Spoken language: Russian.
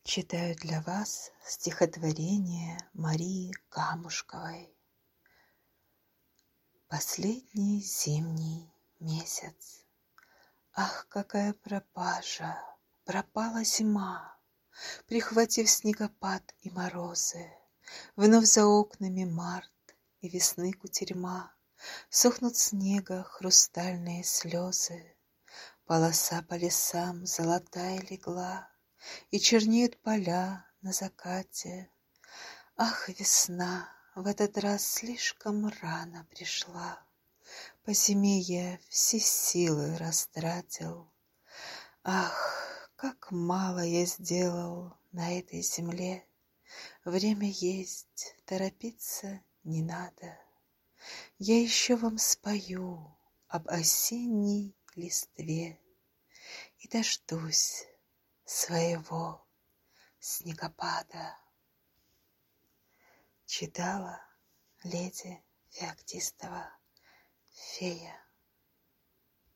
Читаю для вас стихотворение Марии Камушковой. Последний зимний месяц. Ах, какая пропажа! Пропала зима, прихватив снегопад и морозы. Вновь за окнами март и весны кутерьма. Сохнут снега хрустальные слезы. Полоса по лесам золотая легла, и чернеют поля на закате. Ах, весна в этот раз слишком рано пришла. По зиме я все силы растратил. Ах, как мало я сделал на этой земле. Время есть, торопиться не надо. Я еще вам спою об осенней листве и дождусь своего снегопада. Читала леди Феоктистова, фея.